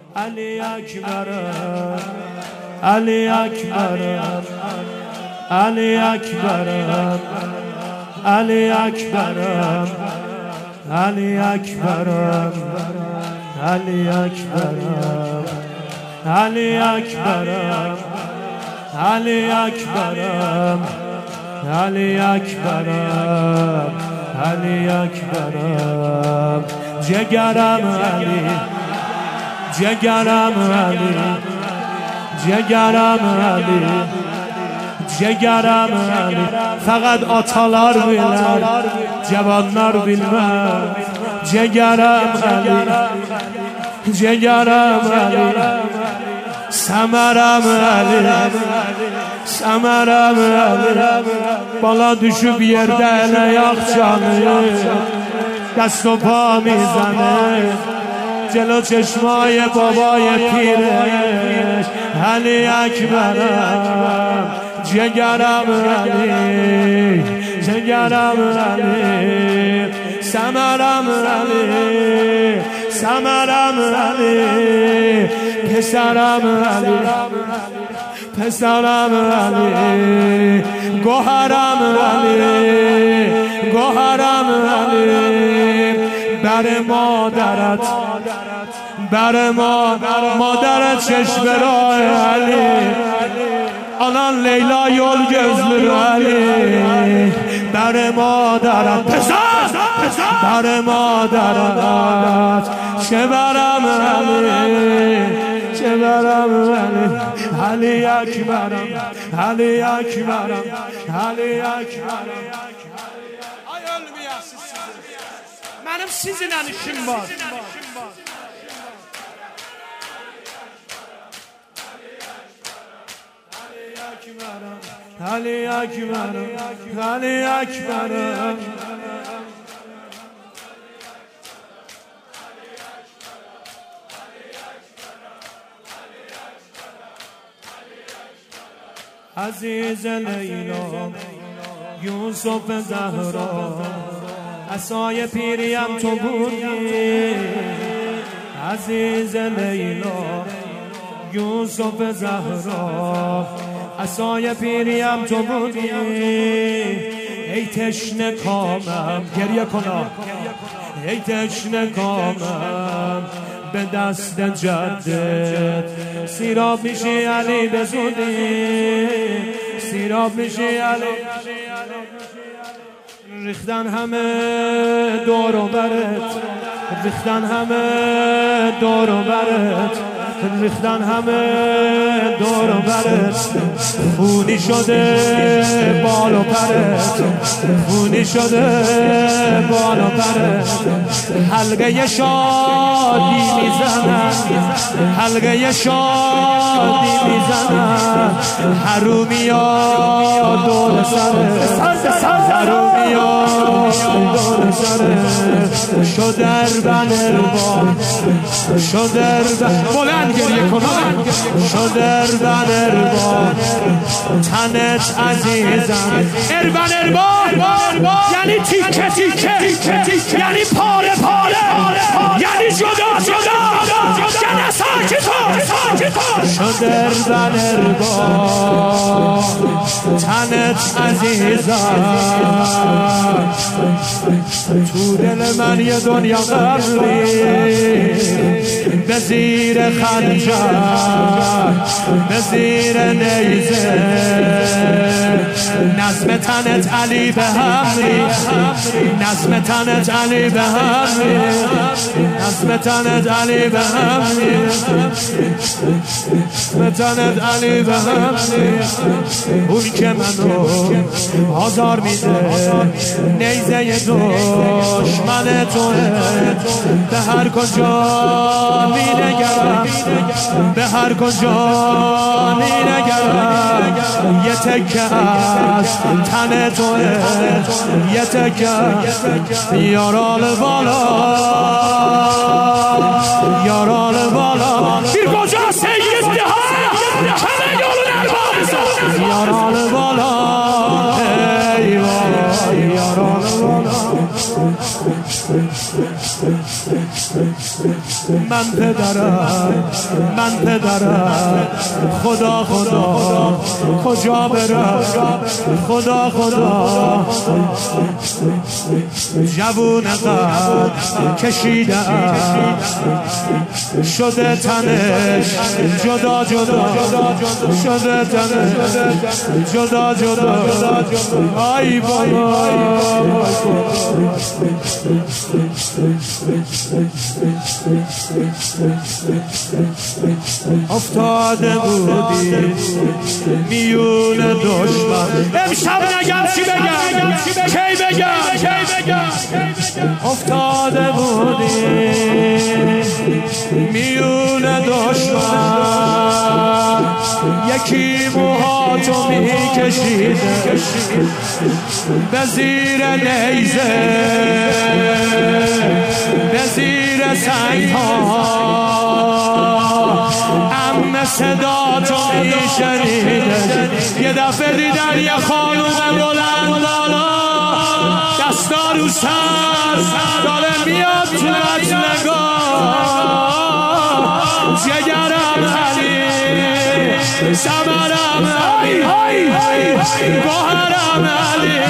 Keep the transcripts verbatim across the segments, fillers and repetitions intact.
علی اکبرم علی اکبرم علی اکبرم علی اکبرم علی اکبرم علی اکبرم علی اکبرم علی اکبرم علی اکبرم علی اکبرم جگرم علی جگرم علی جگرم علی جگرم علی فقط atalar bilir cavanlar bilmez جگرم علی جگرم علی Səmərəm əli Səmərəm əli Bala düşüb yerdə elə yaxçanı Dəst و پا میزنه جلو چشمای بابای پیرش علی اکبرم جگرم علی جگرم علی سمرم علی سمرم علی پسرم علی پسرم علی گوهرم علی گوهرم علی بر مادرت بر مادرت چشم راه علی آنان لیلا یول gözlü علی بر مادرت پسر بر مادرت چه برم علی چه برم علی علی اکبرم علی اکبرم علی اکبرم ay ölmeyəsiz sizin mənim sizinlə işim var علی اکبرم علی اکبرم عزیز لیلا یوسف زهرا عصای پیریم تو بودی عزیز لیلا یوسف زهرا عصای پیریم تو بودی ای تشنه کامم گریه کنم ای تشنه کامم به دست جدت سیراب میشی علی به زودی سیراب میشی علی ریختن همه دور و برت ریختن همه دور و برت ریختن همه دور و برت خونی شده بال و پرت خونی شده بال و پرت حلقه شادی میزنن حلقه شادی میزنن حرومی ها دور سرت حرومی ها دور سرت شدر بنربان شدر بلند گریه کنم شدر بنربان تنت عزیزم اربن اربان یعنی تیکه تیکه یعنی پاره پاره یعنی جدا جدا یعنی ساکتا شدر بنربان تنت عزیزم تو دل من یه دنیا قبلی به زیر خنجر به زیر نیزه نظم تنت علی به همری نظم تنت علی به همری نظم تنت علی به همری نظم تنت علی به همری اون که منو آزار میده نیزه دشمن توه به هر کجا می نگرم به هر کجا می نگرم یه تکه از تن توه یه تکه یارال بالا یارال بالا bir koca sevgisi ha kime yolun erbabısı yaralı bala eyvah yaralı bala من پدرم من پدرم خدا خدا کجا برم خدا خدا جوون قد کشیدم شده تنش جدا جدا شده تنش جدا جدا ای بابا افتاده بودی میون دشمن امشب نگم چی بگم کی بگم کی بگم افتاده بودی میون دشمن یکی موهاتو میکشیده به زیر نیزه به زیر سنگ ها ام صدا تو میشنیده یه دفعه دیدن یه خانوم بلند بالا دستا رو سر داره میاد تو نگاه جگرم علی سمرم علی گوهرم علی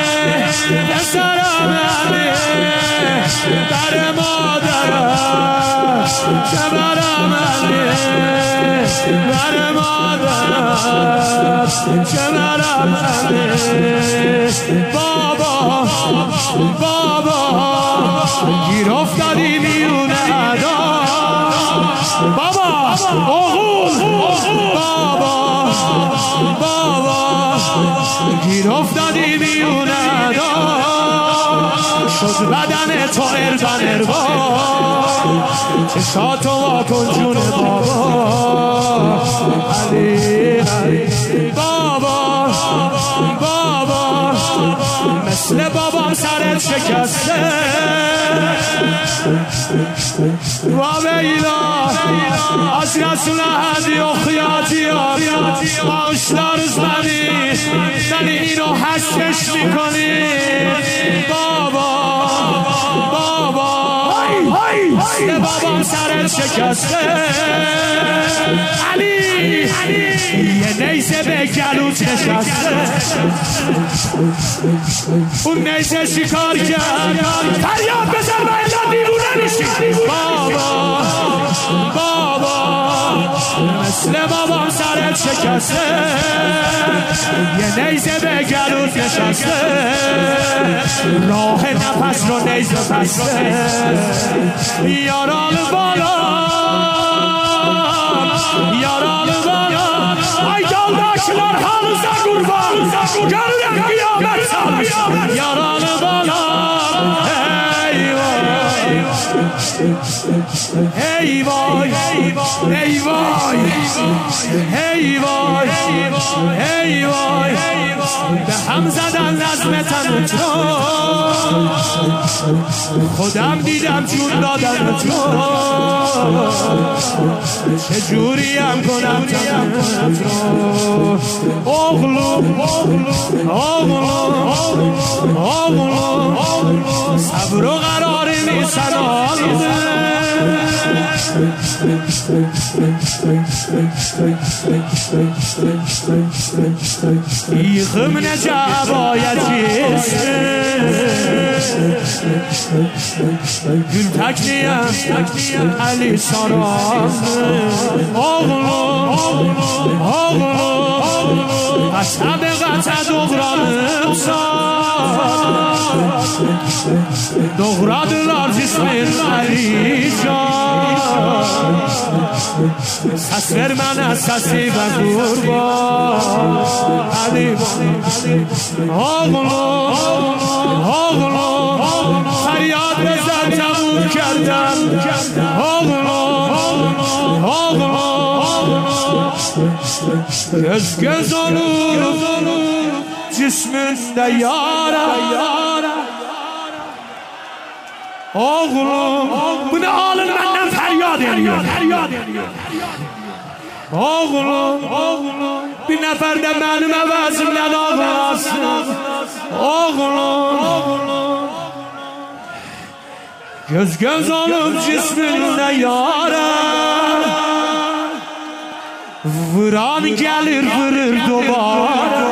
پسرم علی در مادرم چمرم علی در مادرم چمرم علی بابا بابا گیر افتادی میون ادا بابا اغول بابا بابا گیر افتادی میون ادا شد بدن تو اربن اربا چشاتو واکن جون بابا علی بابا بابا مثل بابام سرت شکسته و بیلا از رسول هدی و خیاطی آشتار زمانی زنی اینو حسکش میکنی بابا بابا مثل بابام سرت شکسته علی یه نیزه به گلوت نشسته اون نیزه شکار کرد فریاد بزن و الا دیوونه میشی بابا بابا مثل بابام سرت شکسته یه نیزه به گلوت نشسته راه نفس رو نیزه بسته یاران بالا یاران بالا ای دالداشlar halınıza kurban görürüm kıyamet salmış yaralı bana hey vay hey vay hey vay hey vay hey vay به هم زدن نظم تنو خودم دیدم جون دادن تو چجوریم کنم تنو اغلو اغلو اغلو صبر و قرار نیستن یخم نجابایتیست گل تکنیم علی سارام آغلو آغلو از طبقت دغرانم سار دغرادلار جسمین علی جان سس ver من سسی و قربان علی آغلو آغلو فریاد بزن تموم کردم آغلو آغلو göz göz olur cisminde yara oğlum bu ne alın benden feryat ediyor feryat ediyor oğlum oğlum bir nefer de benim əvəzimdən ağlasın oğlum oğlum göz göz olup cisminle yaram, vuran gelir vurur duvara.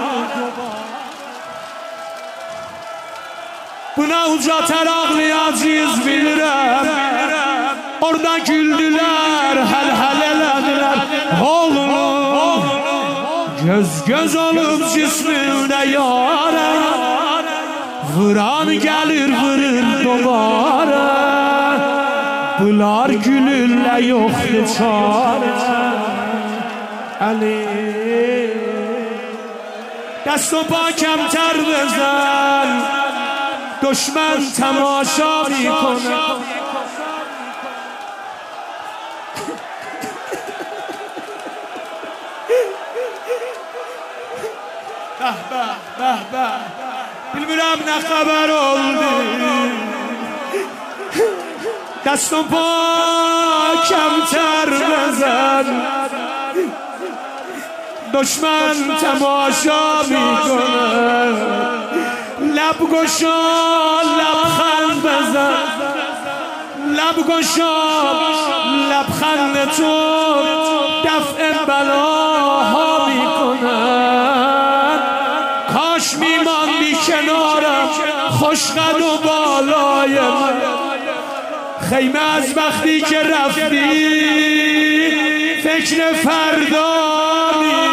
Buna uca ağlayacağız bilirəm, orada güldüler, hel hel elediler. Oğlum göz göz olup cisminde yaram, vuran gelir vurur duvara. Bunlar gülürler yoktu çare. Ali dست و پا کمتر بزن، دشمن تماشا میکنه. به به به به bilmirəm nə xəbər oldu. دست و پا کمتر بزن، دشمن تماشا میکنه. لب گشا لبخند بزن، لب گشا لبخند تو دفع بلاها میکنه. کاش میماندی کنارم خوشقد و بالای من، خیمه از وقتی که رفتی فکر فردا می